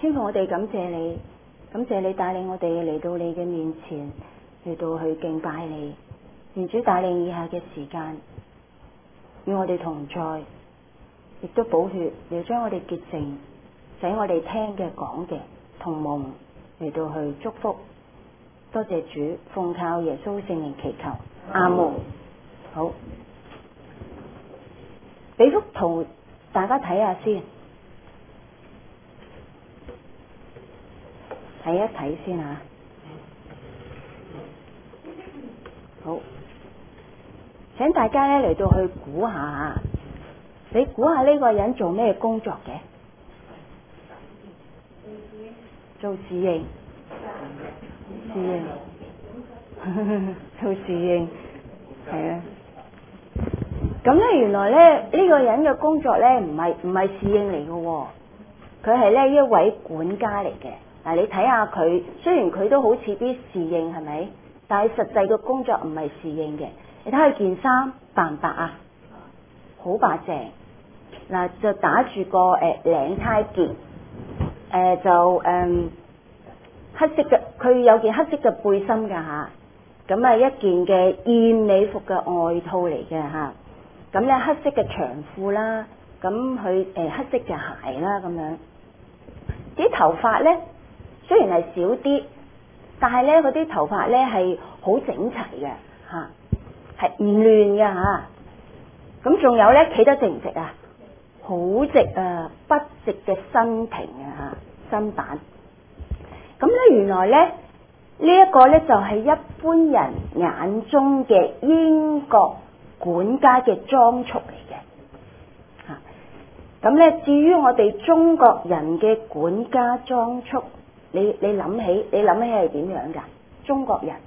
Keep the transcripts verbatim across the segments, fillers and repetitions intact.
天父，我哋感謝你，感謝你帶領我哋嚟到你嘅面前，嚟到去敬拜你。願主帶領以下嘅時間，與我哋同在，亦都寶血嚟將我哋潔淨，使我哋聽嘅講嘅同蒙嚟到去祝福。多謝主，奉靠耶穌聖名祈求，阿門。好，俾幅圖大家睇下先，睇一睇先吓。好，請大家咧嚟到去估下，你估下呢個人做咩工作嘅？做侍應，侍應，做侍應，係啊。咁咧，原來咧呢、這個人嘅工作咧唔係唔係侍應嚟嘅，佢係咧一位管家嚟嘅。嗱，你睇下佢，雖然佢都好似啲侍應係咪？但係實際嘅工作唔係侍應嘅。你睇下件衫白唔白啊？好白淨。嗱，就打住個誒、呃、領呔結，誒、呃、就誒、呃、黑色嘅，佢有件黑色嘅背心㗎吓。咁啊一件嘅燕尾服嘅外套嚟嘅吓。咁咧黑色嘅長褲啦，咁佢誒黑色嘅鞋啦咁樣。啲頭髮咧雖然係少啲，但係咧嗰啲頭髮咧係好整齊嘅吓，係唔亂嘅吓。咁仲有咧企得直唔直啊？好直啊，筆直嘅身庭啊吓，身板。咁咧原來咧呢一個咧就係一般人眼中嘅英國管家嘅裝束嚟嘅吓。咁咧至於我哋中國人嘅管家裝束，你你諗起你諗起係點樣噶？中國人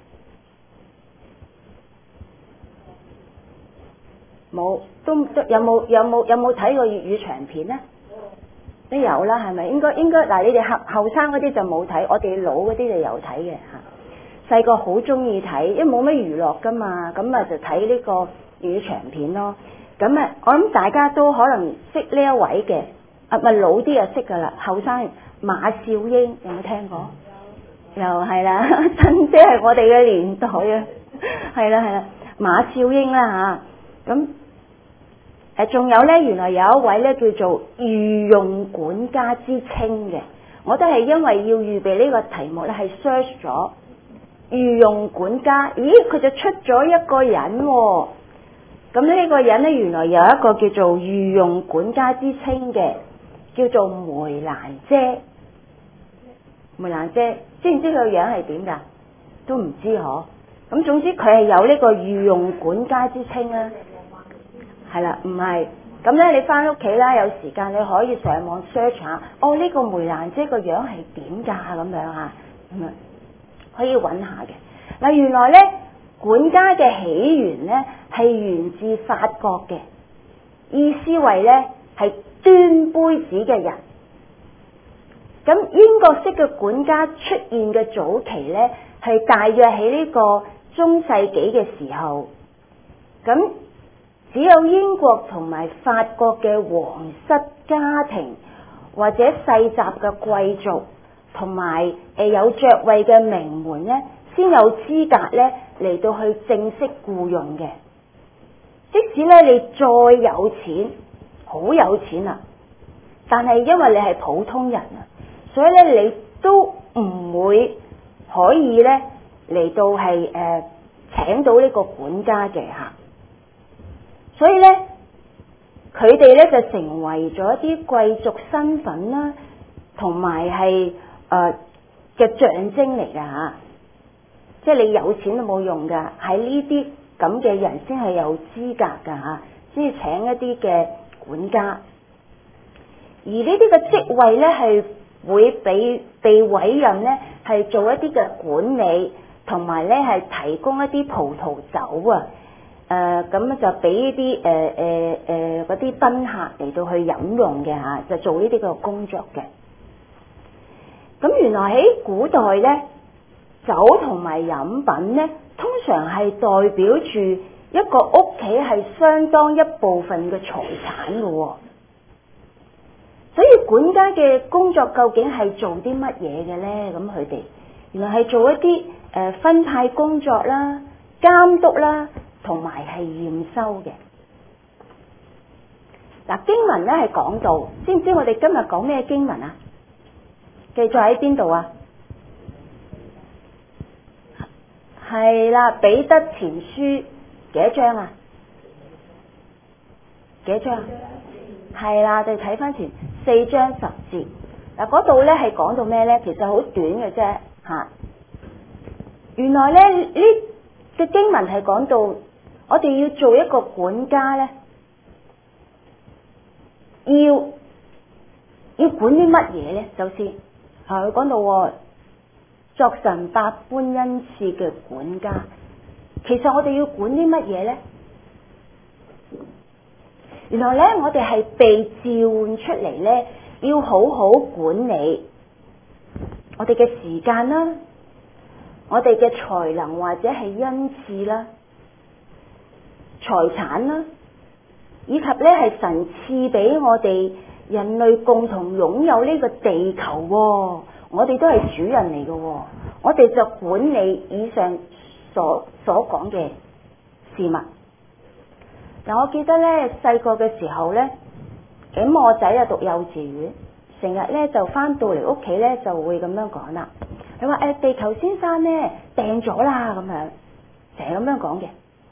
冇都都有冇有冇有冇睇過粵語長片咧？都有啦，係咪？應該應該嗱，你哋後後生嗰啲就冇睇，我哋老嗰啲就有睇嘅吓。細個好中意睇，因為冇乜娛樂噶嘛，咁啊就睇呢個粵語長片咯。咁啊，我諗大家都可能識呢一位嘅，啊咪老啲就識噶啦，後生馬少英有冇聽過？又係啦，真即係我哋嘅年代啊，係啦係啦，馬少英啦吓，咁。誒，仲有咧，原來有一位咧叫做御用管家之稱嘅，我都係因為要預備呢個題目咧，係 search 咗御用管家，咦，佢就出咗一個人喎、哦。咁呢個人咧，原來有一個叫做御用管家之稱嘅，叫做梅蘭姐。梅蘭姐，知唔知佢個樣係點噶？都唔知嗬。咁總之佢係有呢個御用管家之稱啦。係啦，唔係咁咧。你翻屋企啦，有時間你可以上網 search 下，哦呢、這個梅蘭姐個樣係點噶咁樣啊，咁啊可以揾下嘅。嗱，原來咧管家嘅起源咧係源自法國嘅，意思為咧係端杯子嘅人。咁英國式嘅管家出現嘅早期咧係大約喺呢個中世紀嘅時候，咁。只有英國同埋法國嘅皇室家庭或者世襲嘅貴族同埋誒有爵位嘅名門咧，先有資格咧嚟到去正式僱用嘅。即使咧你再有錢，好有錢啊，但係因為你係普通人啊，所以咧你都唔會可以咧嚟到係誒、呃、請到呢個管家嘅吓。所以咧，佢哋咧就成為咗一啲貴族身份啦，同埋係誒嘅象徵嚟噶吓。即係你有錢都冇用噶，喺呢啲咁嘅人先係有資格噶吓，先至請一啲嘅管家。而呢啲嘅職位咧係會俾被委任咧係做一啲嘅管理，同埋咧係提供一啲葡萄酒啊。誒咁、呃、就俾呢啲誒誒誒嗰啲賓客嚟到去飲用嘅嚇，就做呢啲個工作嘅。咁原來喺古代咧，酒同埋飲品咧，通常係代表住一個屋企係相當一部分嘅財產嘅喎。 所以管家嘅工作究竟係做啲乜嘢嘅呢？咁佢哋原來係做一啲誒、呃、分派工作啦、監督啦，同埋係驗收嘅。嗱，經文咧係講到，知唔知我哋今日講咩經文啊？記載喺邊度啊？係啦，彼得前書幾多章啊？幾多章？係啦，我哋睇翻前四章十節。嗱，嗰度咧係講到咩咧？其實好短嘅啫，吓。原來咧呢嘅經文係講到，我哋要做一個管家咧，要要管啲乜嘢咧？首先，係佢講到作神百般恩賜嘅管家，其實我哋要管啲乜嘢咧？原來咧，我哋係被召喚出嚟咧，要好好管理我哋嘅時間啦，我哋嘅才能或者係恩賜啦、財產啦，以及咧係神賜俾我哋人類共同擁有呢個地球喎，我哋都係主人嚟嘅喎，我哋就管理以上所所講嘅事物。嗱，我記得咧細個嘅時候咧，咁我仔啊讀幼稚園，成日咧就翻到嚟屋企咧就會咁樣講啦。佢話誒，地球先生咧病咗啦，咁樣成日咁樣講嘅，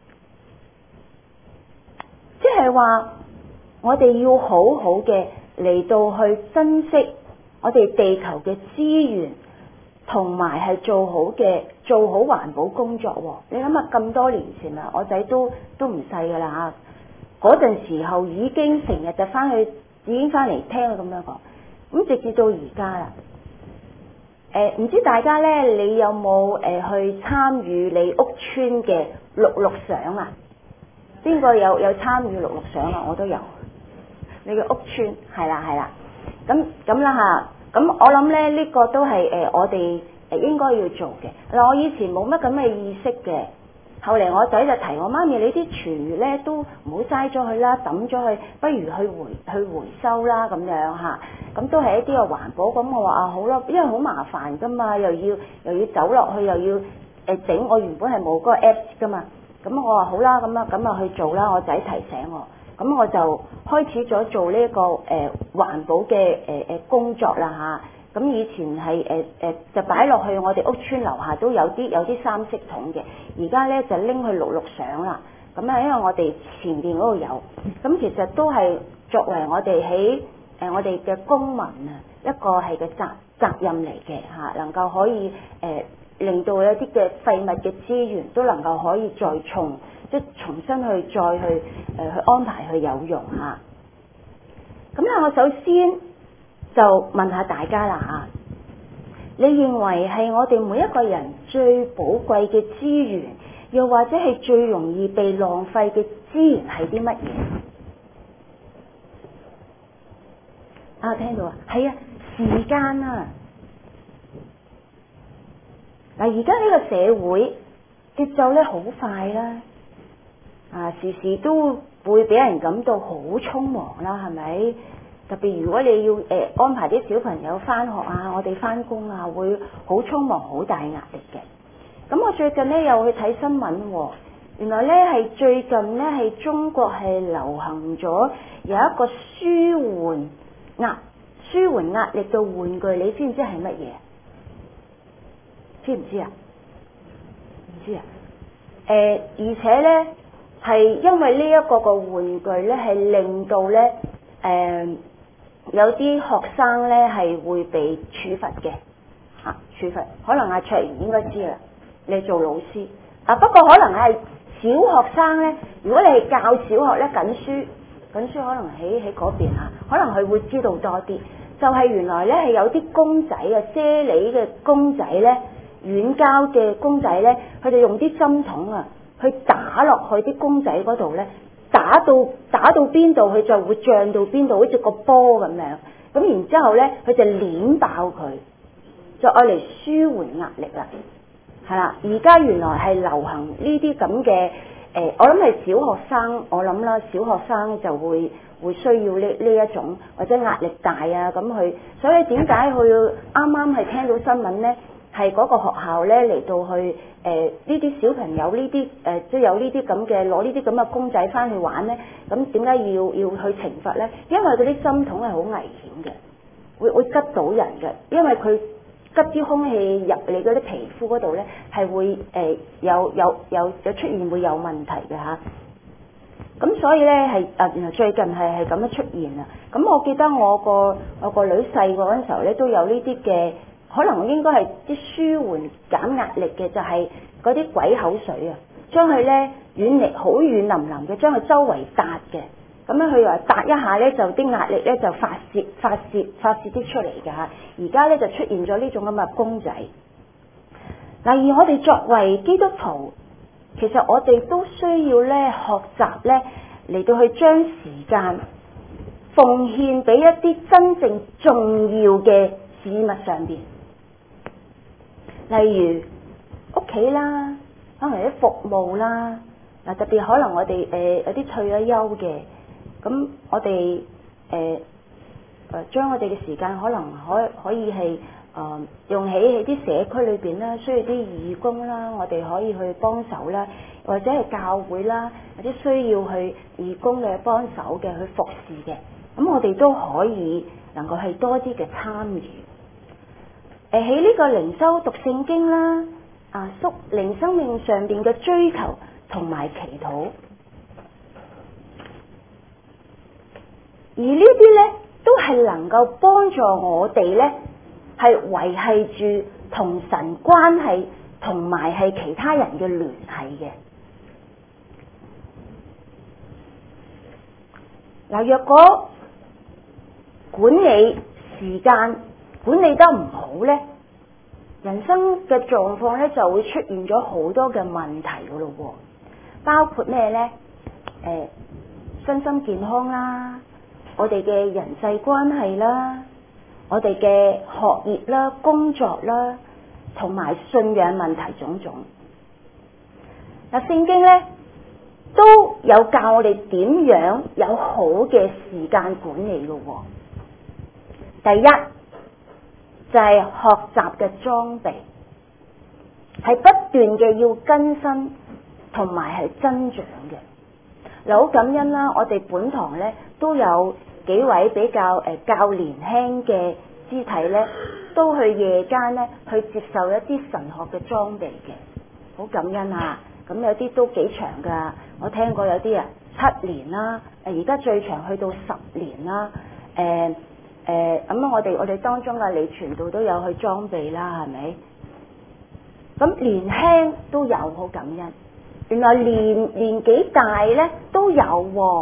即係話我哋要好好嘅嚟到去珍惜我哋地球嘅資源，同埋係做好嘅做好環保工作。你諗下咁多年前啦，我仔都都唔細噶啦吓，嗰陣時候已經成日就翻去，已經翻嚟聽佢咁樣講，咁直至到而家啦。誒、呃，唔知大家咧，你有冇誒、呃、去參與你屋村嘅綠綠賞啊？邊個有有參與綠綠賞啊？我都有。你嘅屋村係啦係啦，咁咁啦吓，咁我諗咧呢、這個都係誒、呃、我哋誒應該要做嘅。嗱，我以前冇乜咁嘅意識嘅，後嚟我仔就提我媽咪，你啲廚餘咧都唔好嘥咗佢啦，抌咗佢，不如去回去回收啦咁樣吓。咁都係一啲嘅環保，咁我話啊好啦，因為好麻煩噶嘛，又要又要走落去，又要誒整、呃，我原本係冇嗰個 apps 噶嘛，咁我話好啦，咁啊咁啊去做啦，我仔提醒我，咁我就開始咗做呢、這、一個誒、呃、環保嘅誒誒工作啦吓，咁、啊、以前係誒誒就擺落去我哋屋村樓下都有啲有啲三色桶嘅，而家咧就拎去綠綠賞啦，咁啊因為我哋前邊嗰度有，咁其實都係作為我哋喺誒、呃，我哋嘅公民啊，一個係嘅責責任嚟嘅嚇，能夠可以誒、呃、令到一啲嘅廢物嘅資源都能夠可以再重即係重新去再去誒、呃、去安排去有用嚇。咁咧，我首先就問下大家啦嚇，你認為係我哋每一個人最寶貴嘅資源，又或者係最容易被浪費嘅資源係啲乜嘢？啊，聽到啊，係啊，時間啊，嗱，而家呢個社會節奏咧好快啦，啊，時時都會俾人感到好匆忙啦，係咪？特別如果你要誒、呃、安排啲小朋友翻學啊，我哋翻工啊，會好匆忙，好大壓力嘅。咁我最近咧又去睇新聞喎，原來咧係最近咧係中國係流行咗有一個舒緩壓舒緩壓力嘅玩具，你知唔知係乜嘢？知唔知啊？唔知啊？誒、呃，而且咧係因為呢一個個玩具咧係令到咧誒、呃、有啲學生咧係會被處罰嘅嚇，處罰。可能阿卓然應該知啦，你做老師啊，不過可能係小學生咧，如果你係教小學咧緊書。緊書可能喺喺嗰邊嚇，可能佢會知道多啲。就係、是、原來咧係有啲公仔啊，啫喱嘅公仔咧，軟膠嘅公仔咧，佢哋用啲針筒啊，去打落去啲公仔嗰度咧，打到打到邊度佢就會脹到邊度，好似個波咁樣。咁然之後咧，佢就攣爆佢，就愛嚟舒緩壓力啦。係啦，而家原來係流行呢啲咁嘅誒，我諗係小學生，我諗啦，小學生就會會需要呢呢一種或者壓力大啊咁去，所以點解佢啱啱係聽到新聞咧？係嗰個學校咧嚟到去誒呢啲小朋友呢啲誒即係有呢啲咁嘅攞呢啲咁嘅公仔翻去玩咧，咁點解要要去懲罰咧？因為嗰啲針筒係好危險嘅，會會拮到人嘅，因為佢拮啲空氣入你嗰啲皮膚嗰度咧，係會誒、呃、有有有有出現會有問題嘅嚇。咁、啊、所以咧係啊原來最近係係咁樣出現啊。咁我記得我個我個女細個嗰陣時候咧都有呢啲嘅。可能應該係啲舒緩減壓力嘅，就係嗰啲鬼口水啊，將佢咧軟力好軟腍腍嘅，將佢周圍搭嘅，咁樣佢話搭一下咧，就啲壓力咧就發泄發泄發泄啲出嚟㗎嚇。而家咧就出現咗呢種咁嘅公仔。嗱，而我哋作為基督徒，其實我哋都需要咧學習咧嚟到去將時間奉獻俾一啲真正重要嘅事物上邊。例如屋企啦，可能啲服務啦，嗱特別可能我哋誒、呃、有啲退咗休嘅，咁我哋誒誒將我哋嘅時間可能可可以係誒、呃、用喺喺啲社區裏邊啦，需要啲義工啦，我哋可以去幫手啦，或者係教會啦，或者需要去義工嘅幫手嘅去服侍嘅，咁我哋都可以能夠係多啲嘅參與。誒喺呢個靈修讀聖經啦，啊，屬靈生命上邊嘅追求同埋祈禱，而呢啲咧都係能夠幫助我哋咧係維繫住同神關係同埋係其他人嘅聯繫嘅。嗱，若果管理時間管理得唔好咧，人生嘅狀況咧就會出現咗好多嘅問題噶咯喎，包括咩咧？誒、呃，身心健康啦，我哋嘅人際關係啦，我哋嘅學業啦、工作啦，同埋信仰問題種種。嗱，聖經咧都有教我哋點樣有好嘅時間管理噶喎。第一，就係學習嘅裝備，係不斷嘅要更新同埋係增長嘅。嗱，好感恩啦，我哋本堂咧都有幾位比較誒較年輕嘅肢體咧，都去夜間咧去接受一啲神學嘅裝備嘅，好感恩啊！咁有啲都幾長噶，我聽過有啲啊七年啦，誒而家最長去到十年啦，誒、呃。誒咁啊！我哋我哋當中嘅李傳道都有去裝備啦，係咪？咁年輕都有，好感恩。原來年年紀大咧都有喎。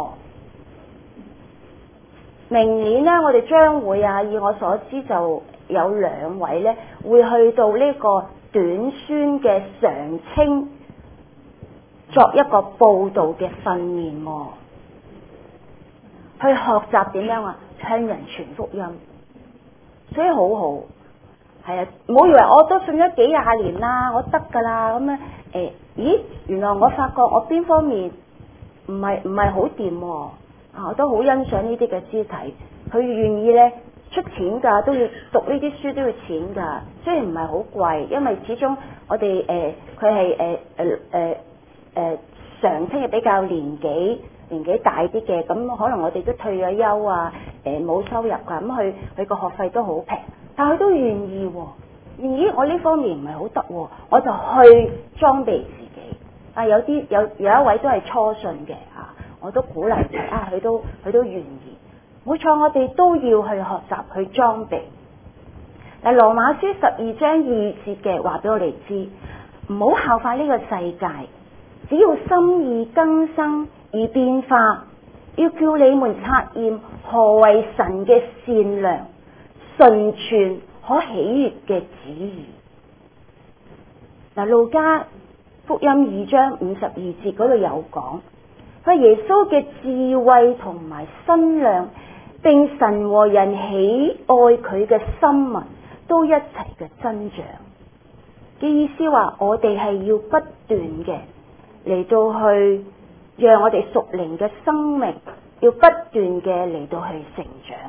明年咧，我哋將會啊，以我所知就有兩位咧會去到呢個短宣嘅常青作一個報道嘅訓練喎，去學習點樣啊？向人傳福音，所以好好係啊！唔好以為我都信咗幾廿年啦，我得噶啦咁樣誒？咦，原來我發覺我邊方面唔係唔係好掂喎啊！我都好欣賞呢啲嘅肢體，佢願意咧出錢㗎，都要讀呢啲書都要錢㗎，雖然唔係好貴，因為始終我哋誒佢係誒誒誒誒常青嘅比較年紀。年紀大啲嘅，咁可能我哋都退咗休啊，誒、呃、冇收入㗎，咁佢佢個學費都好平，但係佢都願意喎、哦。咦，我呢方面唔係好得喎，我就去裝備自己。啊，有啲有有一位都係初信嘅啊，我都鼓勵佢啊，佢都佢都願意。冇錯，我哋都要去學習去裝備。嗱，羅馬書十二章二節嘅話俾我哋知，唔好效法呢個世界，只要心意更新而變化，要叫你們察驗何為神嘅善良、純全、可喜悅嘅旨意。嗱，路加福音二章五十二節嗰度有講，佢耶穌嘅智慧同埋身量，並神和人喜愛佢嘅心民，都一齊嘅增長嘅意思話，我哋係要不斷嘅嚟到去讓我哋屬靈嘅生命要不斷嘅嚟到去成長。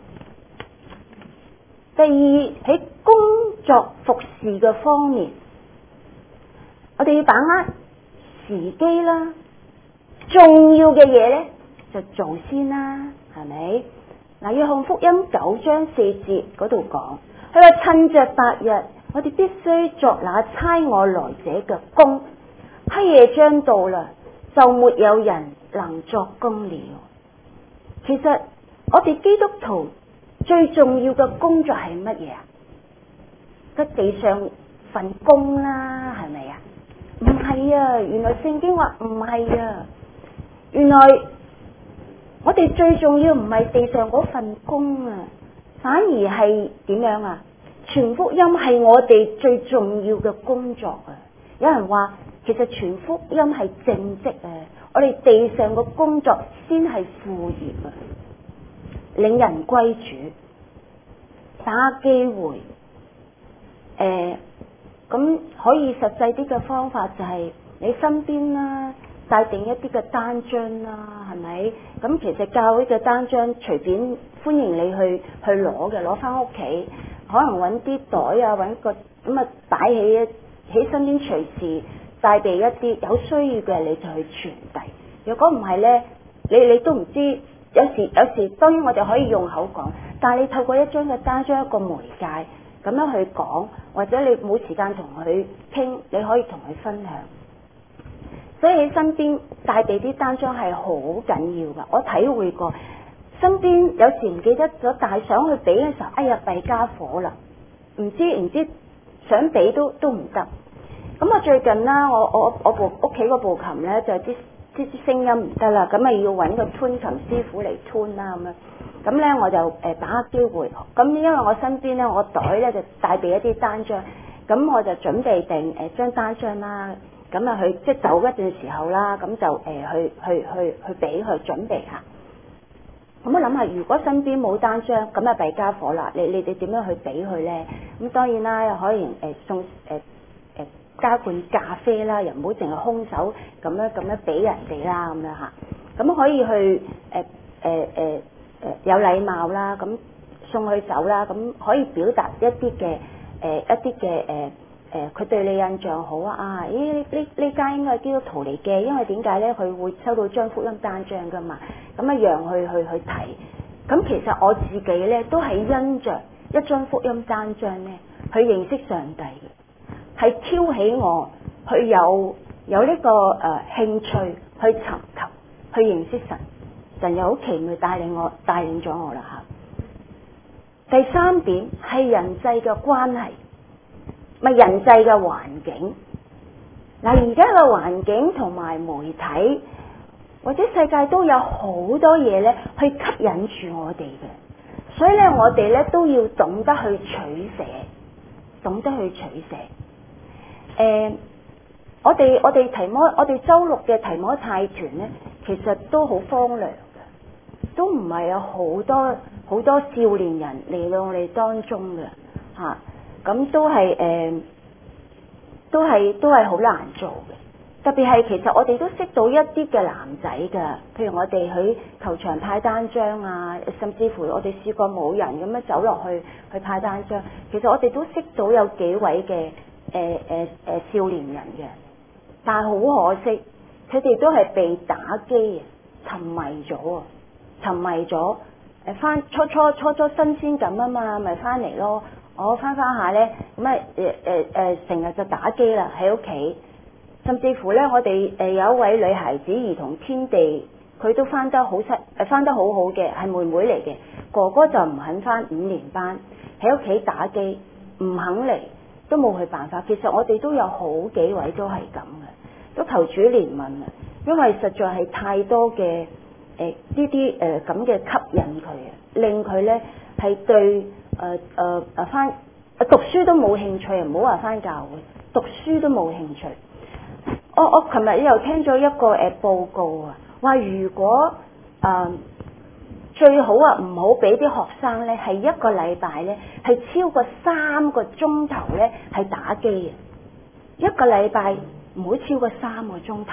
第二，喺工作服侍嘅方面，我哋要把握時機啦，重要嘅嘢呢就做先啦，係咪？嗱，約翰福音九章四節嗰度講，佢話趁着白日，我哋必須作那差我來者嘅工，黑夜將到啦，就沒有人能作工了。其實我哋基督徒最重要嘅工作係乜嘢啊？喺地上份工啦，係咪啊？唔係啊，原來聖經話唔係啊，原來我哋最重要唔係地上嗰份工啊，反而係點樣啊？傳福音係我哋最重要嘅工作啊！有人話其實傳福音係正職啊，我哋地上嘅工作先係副業啊，領人歸主，把握機會，誒、呃，咁可以實際啲嘅方法就係你身邊啦，帶定一啲嘅單張啦，係咪？咁其實教會嘅單張隨便歡迎你去去攞嘅，攞翻屋企，可能揾啲袋啊，揾個咁啊擺起喺身邊，隨時帶備一啲有需要嘅你就去傳遞。如果唔係呢，你你都唔知，有時有時當然我哋可以用口講，但係你透過一張嘅單張一個媒介咁樣去講，或者你冇時間同佢傾，你可以同佢分享。所以喺身邊帶備啲單張係好緊要噶，我體會過，身邊有時唔記得咗帶，想去俾嘅時候，哎呀弊家伙啦，唔知唔知想俾都都唔得。咁我最近啦，我我我部屋企嗰部琴咧就啲啲啲聲音唔得啦，咁咪要揾個吞琴師傅嚟吞啦咁樣。咁咧我就誒把握機會，咁因為我身邊咧我袋咧就帶備一啲單張，咁我就準備定誒張單張啦。咁啊，去即係走一段時候啦，咁就誒、呃、去去去去俾佢準備下。咁我諗下，如果身邊冇單張，咁啊弊家伙啦！你你哋點樣去俾佢咧？咁當然啦，又可以誒、呃、送誒誒、呃呃、加罐咖啡啦，又唔好淨係空手咁樣咁樣俾人哋啦，咁樣嚇。咁可以去誒誒誒誒有禮貌啦，咁送佢走啦，咁可以表達一啲嘅誒一啲嘅誒。誒佢、呃、對你印象好啊！啊，咦呢呢呢家應該係基督徒嚟嘅，因為點解咧？佢會收到張福音單張噶嘛，咁一樣去去去睇。咁其實我自己咧都係因着一張福音單張咧，去認識上帝嘅，係挑起我去有有呢、這個誒、呃、興趣去尋求去認識神，神又好奇妙帶領我帶領咗我啦嚇。第三點係人際嘅關係。咪人際嘅環境，嗱而家嘅環境同埋媒體或者世界都有好多嘢咧，去吸引住我哋嘅，所以咧我哋咧都要懂得去取捨，懂得去取捨。誒、呃，我哋我哋提摩我哋周六嘅提摩太團咧，其實都好荒涼嘅，都唔係有好多好多少年人嚟到我哋當中嘅嚇。啊咁都係誒、呃，都係都係好難做嘅。特別係其實我哋都識到一啲嘅男仔㗎，譬如我哋喺球場派單張啊，甚至乎我哋試過冇人咁樣走落去去派單張。其實我哋都識到有幾位嘅誒誒誒少年人嘅，但係好可惜，佢哋都係被打機啊，沉迷咗啊，沉迷咗誒翻初初初初新鮮感啊嘛，咪翻嚟咯。我翻翻下咧，咁啊誒誒誒成日就打機啦喺屋企，甚至乎咧我哋誒有一位女孩子兒童天地，佢都翻得好失誒翻得好好嘅，係妹妹嚟嘅，哥哥就唔肯翻五年班，喺屋企打機，唔肯嚟，都冇佢辦法。其實我哋都有好幾位都係咁嘅，都求主憐憫啊，因為實在係太多嘅誒呢啲誒咁嘅吸引佢啊，令佢咧係對。誒誒誒翻讀書都冇興趣，唔好話翻教會，讀書都冇興趣。我我琴日又聽咗一個誒、呃、報告啊，話如果誒、呃、最好啊唔好俾啲學生咧係一個禮拜咧係超過三個鐘頭咧係打機啊，一個禮拜唔好超過三個鐘頭。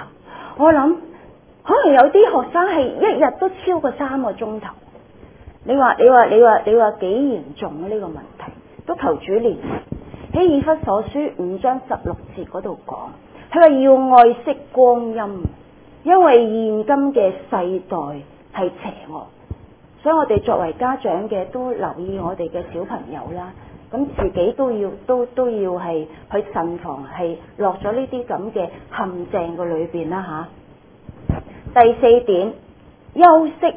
我諗可能有啲學生係一日都超過三個鐘頭。你話你話你話你話幾嚴重啊？呢個問題都求主憐憫。喺以弗所書五章十六節嗰度講，佢話要愛惜光陰，因為現今嘅世代係邪惡。所以我哋作為家長嘅都留意我哋嘅小朋友啦，咁自己都要都都要係去慎防係落咗呢啲咁嘅陷阱嘅裏邊啦吓。第四點，休息，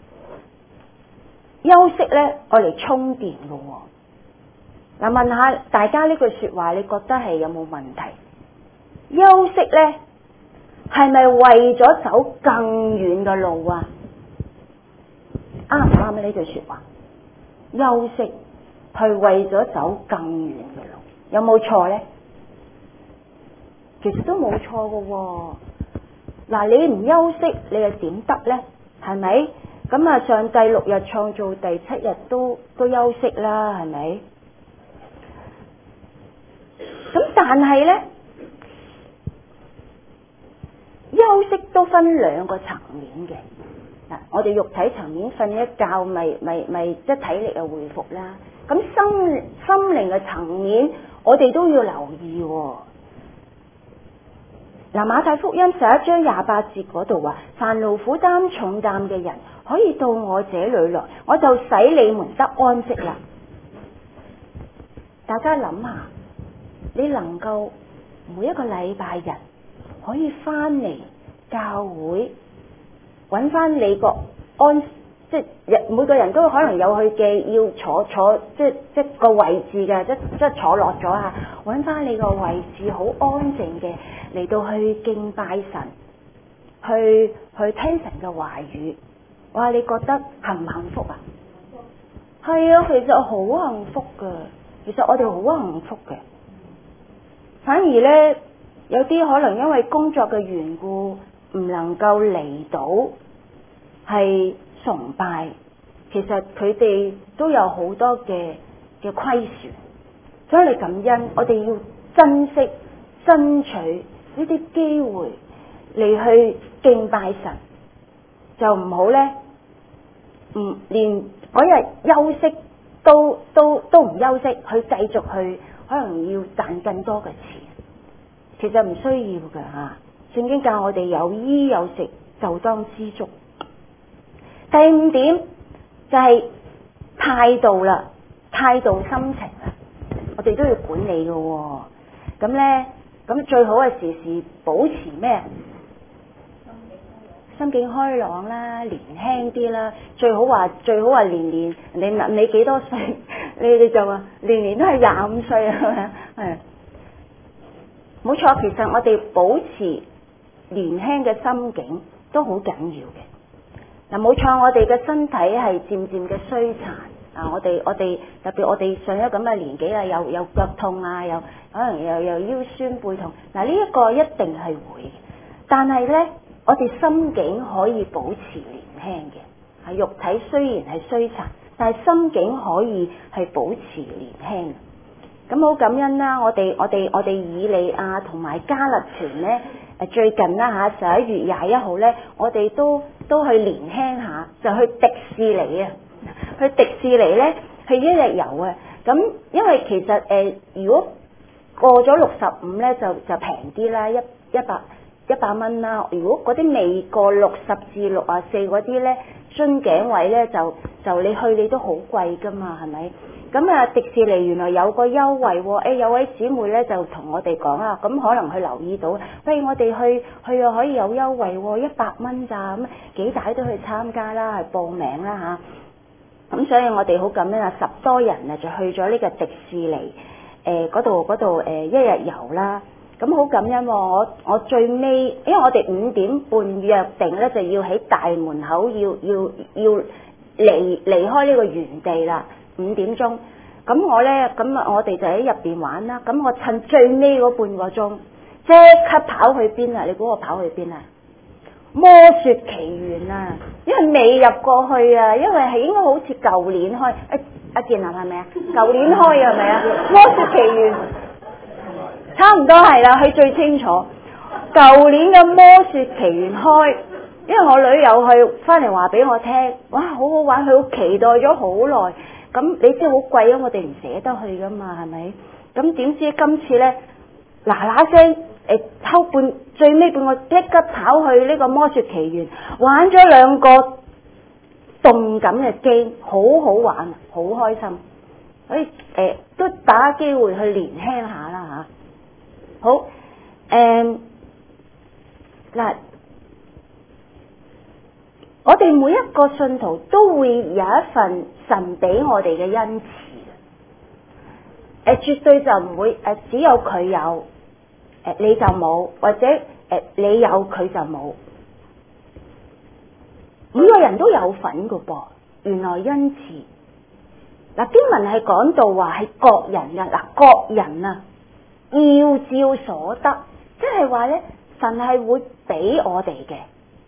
休息咧我嚟充電嘅喎。嗱，問下大家呢句說話，你覺得係有冇問題？休息咧係咪為咗走更遠嘅路啊？啱唔啱啊？呢句說話，休息係為咗走更遠嘅路，有冇錯呢？其實都冇錯嘅喎。嗱，你唔休息，你又點得呢？係咪？咁啊，上帝六日創造，第七日都都休息啦，係咪？咁但係呢，休息都分兩個層面嘅。嗱，我哋肉體層面瞓一覺，咪咪咪即係體力又恢復啦。咁心心靈嘅層面，我哋都要留意喎。嗱，馬太福音十一章廿八節嗰度話：凡勞苦擔重擔嘅人，可以到我這裏來，我就使你們得安息啦。大家諗下，你能夠每一個禮拜日可以翻嚟教會，揾翻你個安，即係每個人都可能有佢嘅要坐坐，即係即係個位置嘅，即即係坐落咗啊！揾翻你個位置，好安靜嘅嚟到去敬拜神，去去聽神嘅話語。哇！你覺得幸唔幸福啊？係啊，其實好幸福噶。其實我哋好幸福嘅，反而呢，有啲可能因為工作嘅緣故唔能夠嚟到係崇拜，其實佢哋都有好多嘅嘅虧損，所以你感恩，我哋要珍惜爭取呢啲機會嚟去敬拜神，就唔好呢，唔連嗰日休息都都都唔休息，去繼續去可能要賺更多嘅錢，其實唔需要㗎吓。聖經教我哋有衣有食就當知足。第五點就係態度啦，態度心情啦，我哋都要管理嘅喎。咁呢，咁最好係時時保持咩？心境開朗啦，年輕啲啦，最好話最好話年年，你問你幾多歲，你哋就話年年都係廿五歲啊，係冇錯。其實我哋保持年輕嘅心境都好緊要嘅。嗱，冇錯，我哋嘅身體係漸漸嘅衰殘啊！我哋我哋特別我哋上咗咁嘅年紀啦，有有腳痛啊，又可能又又腰酸背痛。嗱，呢一個一定係會嘅，但係呢。我哋心境可以保持年輕嘅，係肉體雖然係衰殘，但係心境可以係保持年輕。咁好感恩啦！我哋我哋我哋以利亞同埋加勒全呢，誒最近啦嚇十一月廿一號呢，我哋都都去年輕下，就去迪士尼啊！去迪士尼呢，去一日遊啊！咁因為其實誒、呃，如果過咗六十五呢，就就平啲啦，一一百。一百蚊啦，如果嗰啲未過六十至六啊四嗰啲呢，樽頸位呢，就就你去你都好貴噶嘛，係咪？咁啊迪士尼原來有個優惠喎，誒、哎、有位姊妹呢，就同我哋講啊，咁可能佢留意到，不如我哋去去又可以有優惠喎，一百蚊咋，咁幾大都去參加啦，係報名啦嚇。咁所以我哋好感恩啊，十多人啊就去咗呢個迪士尼誒嗰度嗰度誒一日遊啦。咁好感恩喎！我我最尾，因為我哋五點半約定咧，就要喺大門口要要要離離開呢個園地啦。五點鐘，咁我咧，咁啊，我哋就喺入邊玩啦。咁我趁最尾嗰半個鐘，即刻跑去邊啊？你估我跑去邊啊？魔雪奇緣啊！因為未入過去啊，因為係應該好似舊年開，誒阿健林係咪啊？舊年開係咪啊？魔雪奇緣。差唔多係啦，佢最清楚。 舊年嘅魔雪奇緣開，因為我女友去翻嚟話俾我聽，哇，好好玩，佢好期待咗好耐。咁你知好貴啊，我哋唔捨得去噶嘛，係咪？咁點知今次呢，嗱嗱聲誒，後半最尾半個即刻跑去呢個魔雪奇緣，玩咗兩個動感嘅機，好好玩，好開心。所以誒、呃、都打機會去年輕下啦嚇。好誒嗱。我哋每一個信徒都會有一份神俾我哋嘅恩賜，誒、呃，絕對就唔會誒、呃，只有佢有，誒、呃，你就冇，或者誒、呃，你有佢就冇，每個人都有份噶噃。原來恩賜，嗱、呃，經文係講到話係各人嘅，嗱、呃，各人啊，要照所得，即係話咧，神係會俾我哋嘅。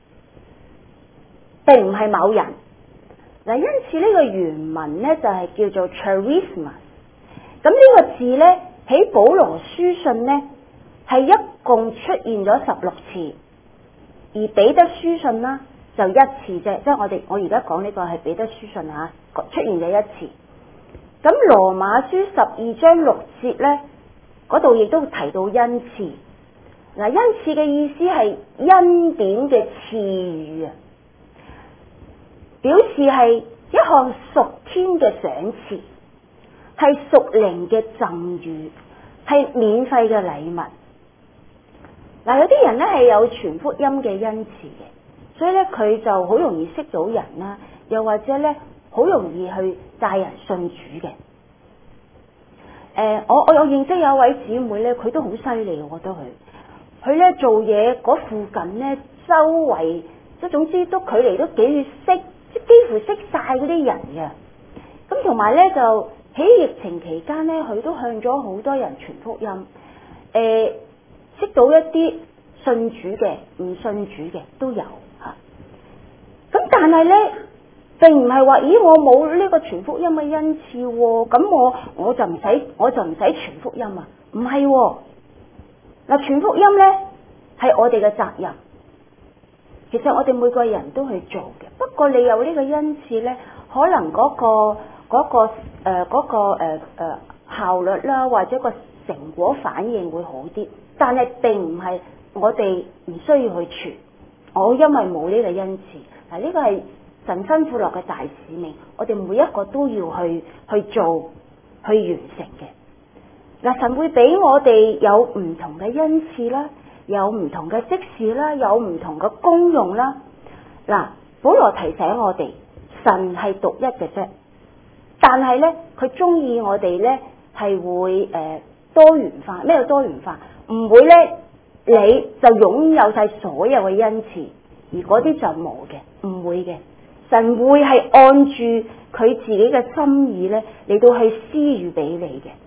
並唔係某人嗱，因此呢個原文呢，就係、是、叫做 charisma。咁呢個字呢，喺保羅書信呢，係一共出現咗十六次，而彼得書信啦就一次啫，即係我哋我而家講呢個係彼得書信吓，出現咗一次。咁羅馬書十二章六節呢，嗰度亦都提到恩賜。嗱，恩賜嘅意思係恩典嘅賜予啊。表示係一項屬天嘅賞賜，係屬靈嘅贈與，係免費嘅禮物。嗱，有啲人咧係有傳福音嘅恩賜嘅，所以咧佢就好容易識到人啦，又或者咧好容易去帶人信主嘅。誒、呃，我我有認識有一位姊妹咧，佢都好犀利，我覺得佢，佢咧做嘢嗰附近咧，周圍即係總之都距離都幾識。即幾乎識晒嗰啲人嘅，咁同埋咧就喺疫情期間咧，佢都向咗好多人傳福音，誒、呃、識到一啲信主嘅、唔信主嘅都有嚇。咁、啊、但係咧並唔係話，咦我冇呢個傳福音嘅恩賜喎，咁我我就唔使我就唔使傳福音啊？唔係喎，嗱傳福音咧係我哋嘅責任。其實我哋每個人都去做嘅，不過你有呢個恩賜呢，可能嗰、嗰個嗰、嗰個誒嗰、呃嗰個誒、呃呃、效率啦，或者個成果反應會好啲，但係並唔係我哋唔需要去傳。我因為冇呢個恩賜，嗱呢個係神吩咐落嘅大使命，我哋每一個都要去去做，去完成嘅。嗱，神會俾我哋有唔同嘅恩賜啦。有唔同嘅職事啦，有唔同嘅功用啦。嗱，保羅提醒我哋，神係獨一嘅啫，但係咧，佢中意我哋咧係會誒、呃、多元化。咩叫多元化？唔會咧，你就擁有晒所有嘅恩賜，而嗰啲就冇嘅，唔會嘅。神會係按住佢自己嘅心意咧嚟到去施予俾你嘅。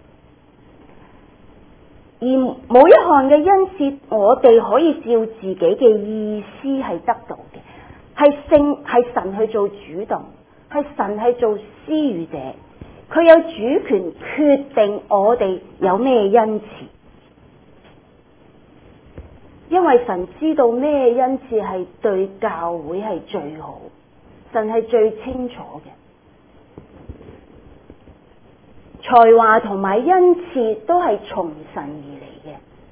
而冇一項嘅恩賜，我哋可以照自己嘅意思係得到嘅，係聖係神去做主動，係神去做施予者，佢有主權決定我哋有咩恩賜，因為神知道咩恩賜係對教會係最好，神係最清楚嘅。才華同埋恩賜都係從神而嚟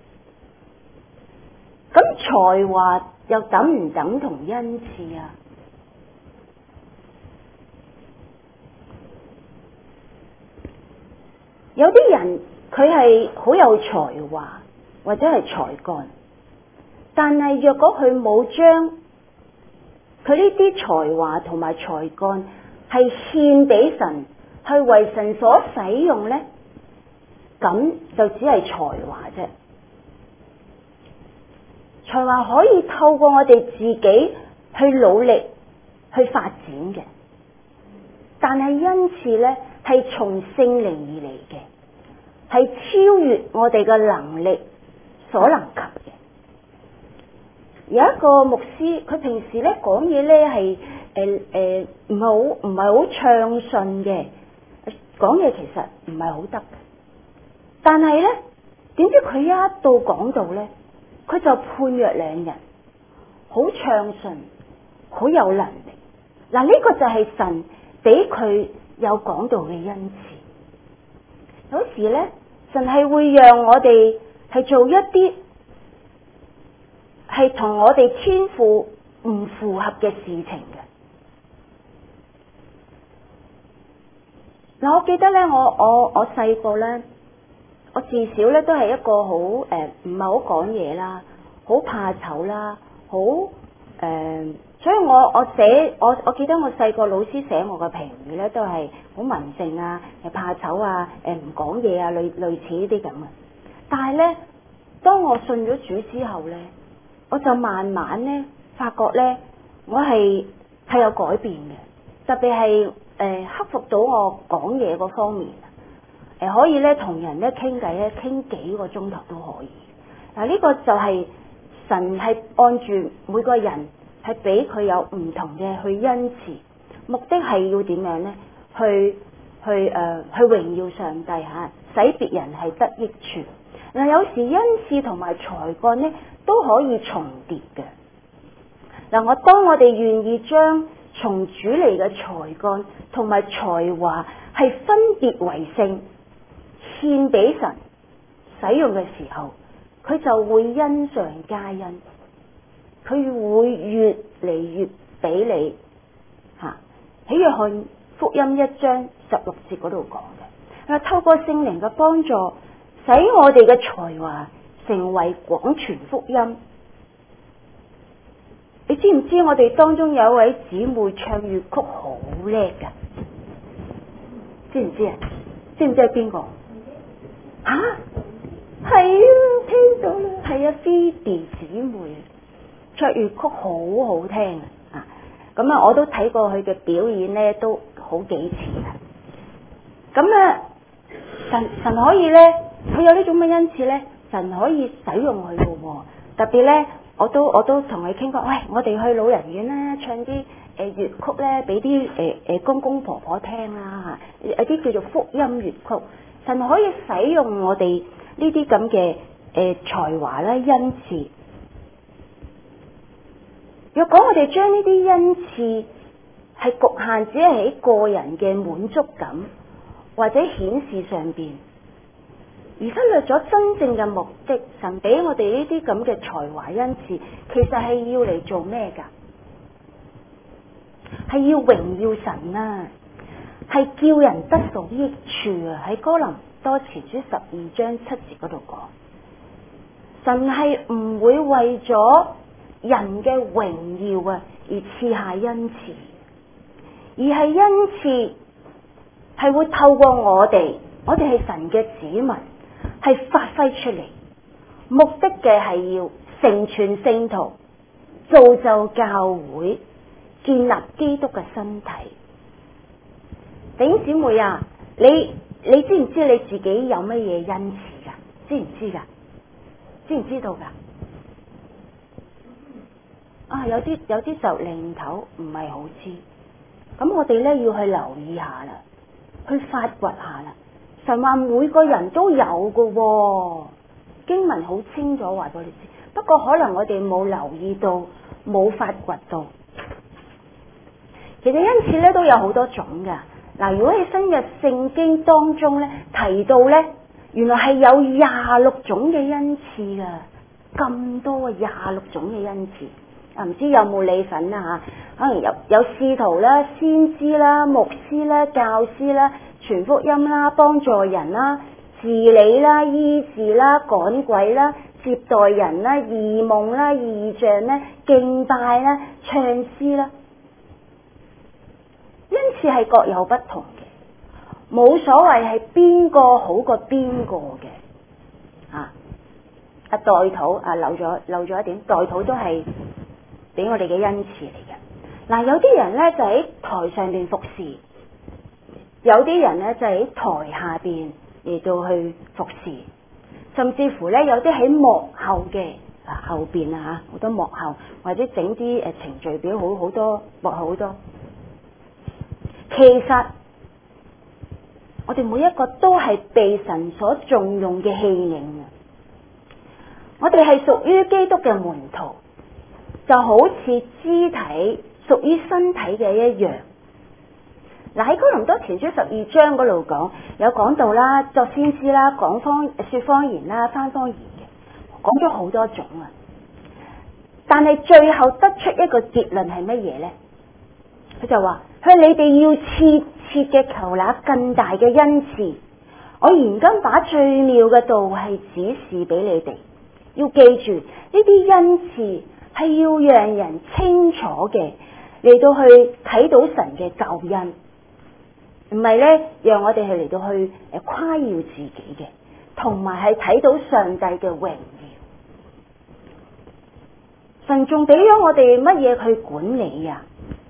嘅，咁才華又等唔等同恩賜啊？有啲人佢係好有才華或者係才幹，但係若果佢冇將佢呢啲才華同埋才幹係獻俾神，去為神所使用呢，咁就只係才華啫。才華可以透過我哋自己去努力去發展嘅，但係恩賜呢係從聖靈而嚟嘅，係超越我哋嘅能力所能及嘅。有一個牧師，佢平時咧講嘢咧係誒誒唔係好唔係好暢順嘅。講嘢其實唔係好得嘅，但係咧，點知佢一到講道咧， 佢就判若兩人，好暢順，好有能力。嗱，呢個就係神俾佢有講道嘅恩賜。有時咧，神係會讓我哋係做一啲係同我哋天賦唔符合嘅事情嘅。嗱，我記得咧，我我我細個咧，我至少咧都係一個好誒，唔係好講嘢啦，好怕醜啦，好誒、呃，所以我我寫我我記得我細個老師寫我嘅評語咧，都係好文靜啊，誒怕醜啊，誒唔講嘢啊，類類似呢啲咁嘅。但係咧，當我信咗主之後咧，我就慢慢咧發覺咧，我係係有改變嘅，特別係誒、呃、克服到我講嘢嗰方面，誒、呃、可以咧同人咧傾偈咧傾幾個鐘頭都可以。嗱，呢個就係神係按住每個人係俾佢有唔同嘅去恩賜，目的係要點樣咧？去去誒、呃、去榮耀上帝嚇，使別人係得益處。嗱，有時恩賜同埋才幹咧都可以重疊嘅。嗱，我當我哋願意將從主嚟嘅才幹同埋才華係分別為聖獻俾神使用嘅時候，佢就會恩上加恩，佢會越嚟越俾你嚇。喺約翰福音一章十六節嗰度講嘅，透過聖靈嘅幫助，使我哋嘅才華成為廣傳福音。你知唔知我哋當中有一位姊妹唱粵曲好叻噶？知唔知啊？知唔知係邊個？吓？係啊，聽到啦，係啊 Phoebe 姊妹唱粵曲好好聽啊！咁啊，我都睇過佢嘅表演咧，都好幾次嘅。咁啊，神神可以咧，佢有呢種嘅恩賜咧，神可以使用佢嘅喎。特別咧，我都我都同佢傾過，喂，我哋去老人院啦，唱啲誒粵曲咧，俾啲誒誒公公婆婆聽啦嚇，有啲叫做福音粵曲。神可以使用我哋呢啲咁嘅誒才華咧、恩賜。若果我哋將呢啲恩賜係局限只係喺個人嘅滿足感或者顯示上邊，而忽略咗真正嘅目的，神俾我哋呢啲咁嘅才華恩賜，其實係要嚟做咩㗎？係要榮耀神啊！係叫人得到益處啊！喺哥林多前書十二章七節嗰度講，神係唔會為咗人嘅榮耀啊而賜下恩賜，而係恩賜係會透過我哋，我哋係神嘅子民，係發揮出嚟，目的嘅係要成全聖徒，造就教會，建立基督嘅身體。弟兄姊妹啊，你你知唔知你自己有乜嘢恩賜噶？知唔知噶？知唔知道噶？啊，有啲有啲就零頭唔係好知，咁我哋咧要去留意下啦，去發掘下啦。神話每個人都有噶喎，經文好清楚話俾你知，不過可能我哋冇留意到，冇發掘到。其實恩賜咧都有好多種噶。嗱，如果喺新約聖經當中咧提到咧，原來係有廿六種嘅恩賜噶，咁多啊，廿六種嘅恩賜。啊，唔知有冇你份啊嚇？可能有有使徒啦、先知啦、牧師啦、教師啦、傳福音啦、幫助人啦、治理啦、醫治啦、趕鬼啦、接待人啦、異夢啦、異象啦、敬拜啦、唱詩啦。恩賜係各有不同嘅，冇所謂係邊個好過邊個嘅。啊，啊代禱啊漏咗漏咗一點，代禱都係俾我哋嘅恩賜嚟嘅。嗱、啊，有啲人咧就喺台上邊服侍，有啲人咧就喺台下邊嚟到去服侍，甚至乎咧有啲喺幕後嘅啊後邊啊吓，好多幕後或者整啲誒程序表，好好多幕後好多。其實我哋每一個都係被神所重用嘅器皿啊！ 我哋係屬於基督嘅門徒，就好似肢體屬於身體嘅一樣。嗱，喺哥林多前書十二章嗰度講，有講到啦，作先知啦，講方說方言啦，翻方言嘅，講咗好多種啊。但係最後得出一個結論係乜嘢呢？佢就話：佢你哋要切切嘅求那更大嘅恩賜。我現今把最妙嘅道係指示俾你哋，要記住呢啲恩賜係要讓人清楚嘅嚟到去睇到神嘅救恩。唔係咧，讓我哋係嚟到去誒誇耀自己嘅，同埋係睇到上帝嘅榮耀。神仲俾咗我哋乜嘢去管理啊？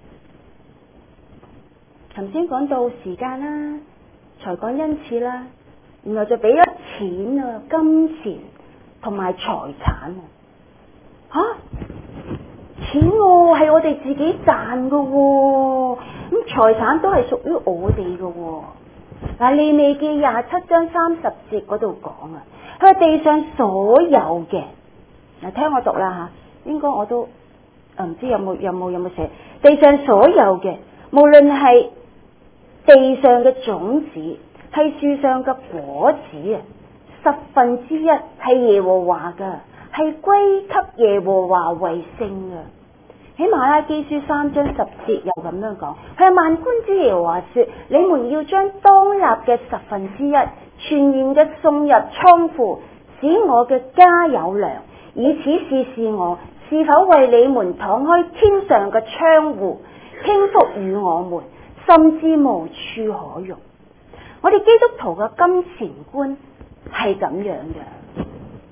頭先講到時間啦，才講恩賜啦，然後就俾咗錢啊、金錢同埋財產啊。吓，錢喎係我哋自己賺噶喎。咁財產都係屬於我哋嘅喎。嗱，利未記廿七章三十節嗰度講啊，佢係地上所有嘅。嗱，聽我讀啦吓，應該我都唔知有冇有冇有冇寫地上所有嘅，無論係地上嘅種子，係樹上嘅果子啊，十分之一係耶和華噶，係歸給耶和華為聖啊。喺馬拉基書三章十節又咁樣講，佢係萬軍之耶和華說：你們要將當納嘅十分之一全然嘅送入倉庫，使我嘅家有糧，以此試試我是否為你們敞開天上嘅窗戶，傾福與我們，甚至無處可容。我哋基督徒嘅金錢觀係咁樣嘅，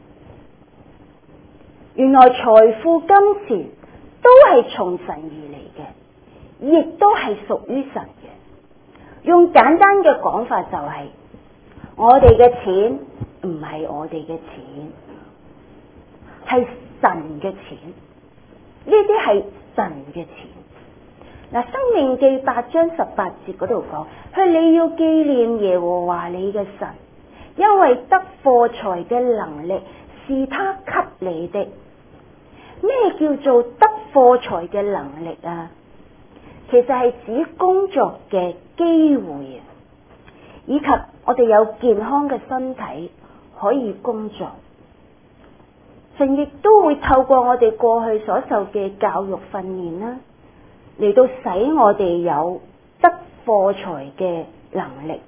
原來財富金錢都係從神而嚟嘅，亦都係屬於神嘅。用簡單嘅講法就係、是，我哋嘅錢唔係我哋嘅錢，係神嘅錢。呢啲係神嘅錢。嗱，《申命記》八章十八節嗰度講，佢你要紀念耶和華你嘅神，因為得貨財嘅能力是他給你的。咩叫做得貨財嘅能力啊？其實係指工作嘅機會啊，以及我哋有健康嘅身體可以工作。神亦都會透過我哋過去所受嘅教育訓練啦，嚟到使我哋有得貨財嘅能力。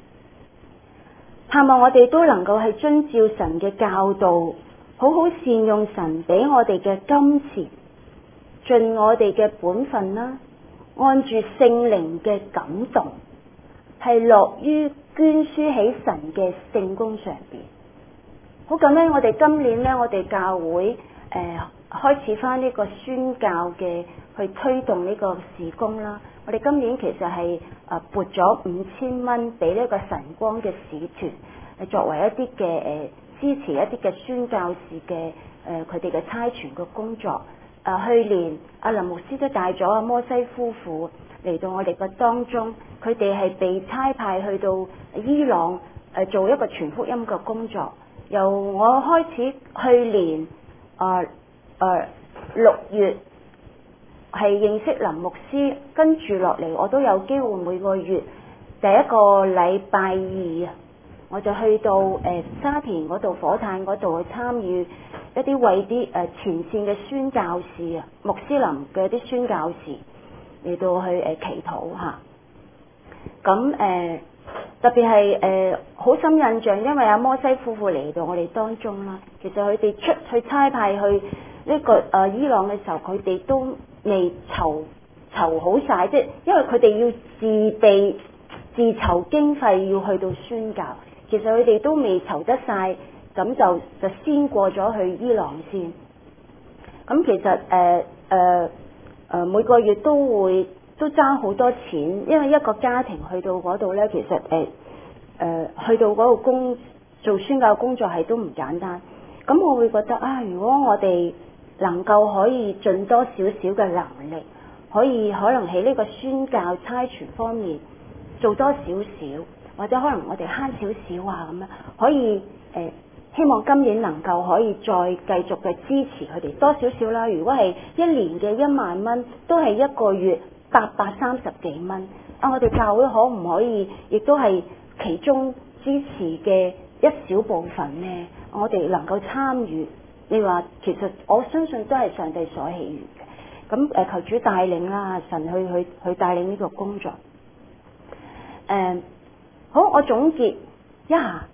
盼望我哋都能夠係遵照神嘅教導，好好善用神俾我哋嘅金錢，盡我哋嘅本分啦，按住聖靈嘅感動，係樂於捐輸喺神嘅聖工上邊。好咁咧，我哋今年咧，我哋教會誒、呃、開始翻呢個宣教嘅去推動呢個事工啦。我哋今年其實係誒撥咗五千蚊俾呢個晨光嘅使團，作為一啲嘅誒支持一啲嘅宣教士嘅誒佢哋嘅差傳嘅工作。誒、呃、去年阿林牧師都帶咗阿摩西夫婦嚟到我哋嘅當中，佢哋係被差派去到伊朗誒、呃、做一個傳福音嘅工作。由我開始去年誒誒六月係認識林牧師，跟住落嚟我都有機會每個月第一個禮拜二啊，我就去到誒、呃、沙田嗰度火炭嗰度去參與一啲為啲誒、呃、前線嘅宣教士啊，穆斯林嘅啲宣教士嚟到去誒、呃、祈禱嚇。咁、啊、誒、呃、特別係誒好深印象，因為阿摩西夫婦嚟到我哋當中啦。其實佢哋出去差派去呢、這個誒、呃、伊朗嘅時候，佢哋都未籌籌好晒，即係因為佢哋要自備自籌經費要去到宣教。其實佢哋都未籌得晒，咁就就先過咗去伊朗先。咁其實誒誒誒每個月都會都爭好多錢，因為一個家庭去到嗰度咧，其實誒誒、呃呃、去到嗰度工做宣教工作係都唔簡單。咁我會覺得啊，如果我哋能夠可以盡多少少嘅能力，可以可能喺呢個宣教差傳方面做多少少。或者可能我哋慳少少啊咁樣，可以誒希望今年能夠可以再繼續嘅支持佢哋多少少啦。如果係一年嘅一萬蚊，都係一個月八百三十幾蚊。啊，我哋教會可唔可以，亦都係其中支持嘅一小部分呢？我哋能夠參與，你話其實我相信都係上帝所喜悅嘅。咁誒，求主帶領啦，神去去去帶領呢個工作。誒、嗯，好，我總結一下。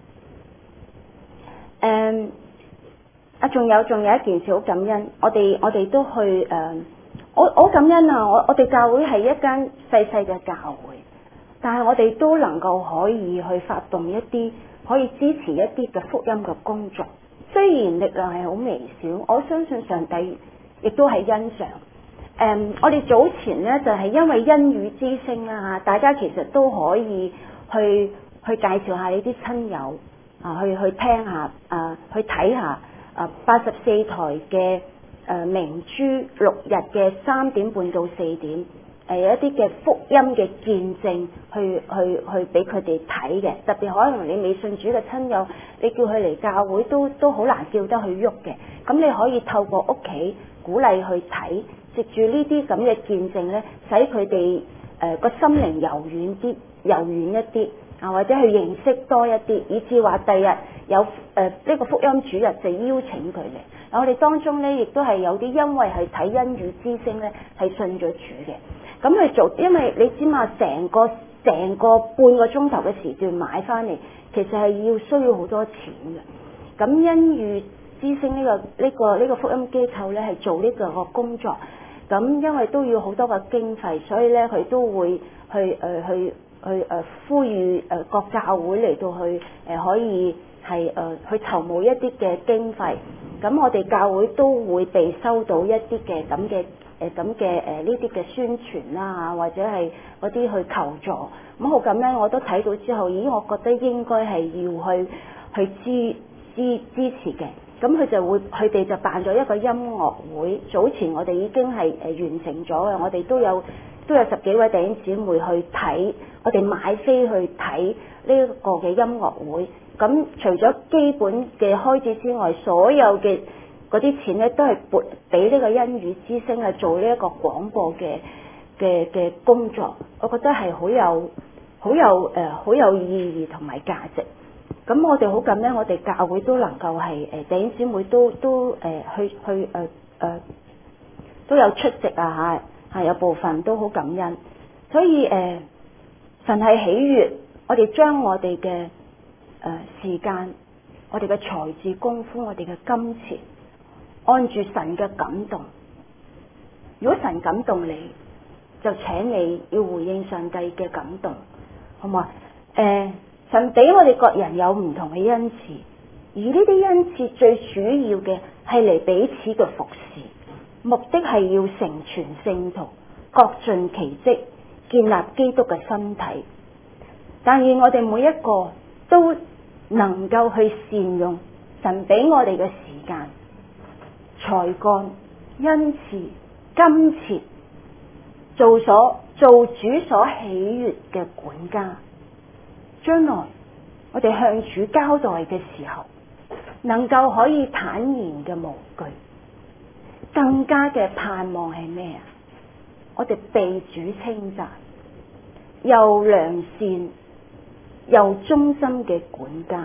誒、嗯，啊，仲有仲有一件事好感恩，我哋我哋都去誒、嗯，我我好感恩啊！我我哋教會係一間細細嘅教會，但係我哋都能夠可以去發動一啲可以支持一啲嘅福音嘅工作，雖然力量係好微小，我相信上帝亦都係欣賞。誒、嗯，我哋早前呢，就係、是、因為恩語之聲啦，大家其實都可以去去介紹下你啲親友。啊，去去聽下，啊，去睇下，啊，八十四台嘅誒明珠六日嘅三點半到四點，誒、呃、有一啲嘅福音嘅見證，去去去俾佢哋睇嘅。特別可能你未信主嘅親友，你叫佢嚟教會都都好難叫得佢喐嘅。咁你可以透過屋企鼓勵去睇，藉住呢啲咁嘅見證咧，使佢哋誒個心靈柔軟啲，柔軟一啲。啊，或者去認識多一啲，以至話第日有誒呢、呃這個福音主日就邀請佢嚟。嗱，我哋當中咧亦都係有啲因為係睇恩語之聲咧係信咗主嘅，咁去做，因為你知嘛，成個成個半個鐘頭嘅時段買翻嚟，其實係要需要好多錢嘅。咁恩語之聲呢、這個呢、這個呢、這個福音機構咧係做呢個個工作，咁因為都要好多個經費，所以咧佢都會去誒、呃、去。去誒、呃、呼籲誒各教會嚟到去誒、呃、可以係誒、呃、去籌募一啲嘅經費，咁我哋教會都會被收到一啲嘅咁嘅誒咁嘅誒呢啲嘅宣傳啦，或者係嗰啲去求助，咁好咁咧，我都睇到之後，咦，我覺得應該係要去去支支支持嘅，咁佢就會佢哋就辦咗一個音樂會，早前我哋已經係誒完成咗嘅，我哋都有。都有十幾位弟兄姊妹去睇，我哋買飛去睇呢一個嘅音樂會。咁除咗基本嘅開支之外，所有嘅嗰啲錢咧都係撥俾呢個恩語之聲啊，做呢一個廣播嘅嘅嘅工作。我覺得係好有好有誒好、呃、有意義同埋價值。咁我哋好感恩，我哋教會都能夠係誒弟兄姊妹都都誒、呃、去去誒誒、呃呃、都有出席啊嚇。係有部分都好感恩，所以誒、呃、神係喜悅我哋將我哋嘅誒時間、我哋嘅才智功夫、我哋嘅金錢，按住神嘅感動。如果神感動你，就請你要回應上帝嘅感動，好唔好啊？誒、呃，神俾我哋各人有唔同嘅恩賜，而呢啲恩賜最主要嘅係嚟彼此嘅服侍。目的係要成全聖徒，各盡其職，建立基督嘅身體。但願我哋每一個都能夠去善用神俾我哋嘅時間、才幹、恩賜、金錢，做所做主所喜悅嘅管家。將來我哋向主交代嘅時候，能夠可以坦然嘅無懼。更加嘅盼望係咩啊？我哋被主稱讚，又良善又忠心嘅管家。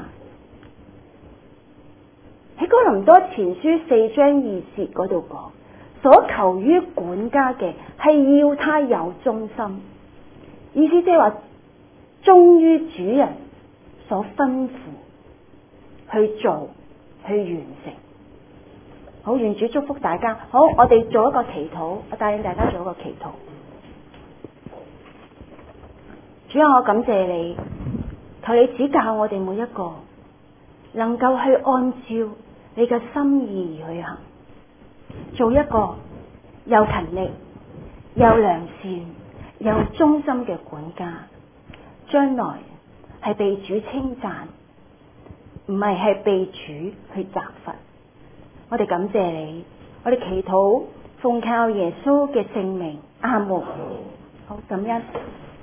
喺哥林多前書四章二節嗰度講，所求於管家嘅係要他有忠心，意思即係話忠於主人所吩咐去做去完成。好，願主祝福大家。好，我哋做一個祈禱，我帶領大家做一個祈禱。主啊，我感謝你，求你指教我哋每一個，能夠去按照你嘅心意而去行，做一個又勤力、又良善、又忠心嘅管家。將來係被主稱讚，唔係係被主去責罰。我哋感謝你，我哋祈禱奉靠耶穌嘅聖名，阿門。好，感恩。